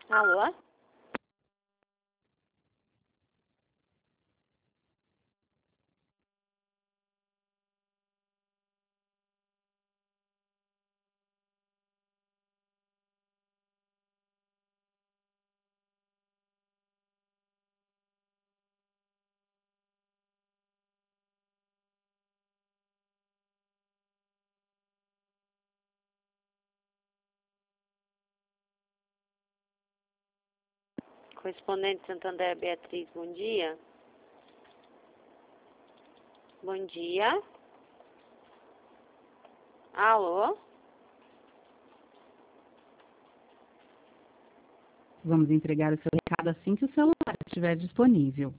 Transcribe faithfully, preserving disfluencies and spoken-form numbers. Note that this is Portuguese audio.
Alô? Correspondente Santander Beatriz, bom dia. Bom dia. Alô? Vamos entregar o seu recado assim que o celular estiver disponível.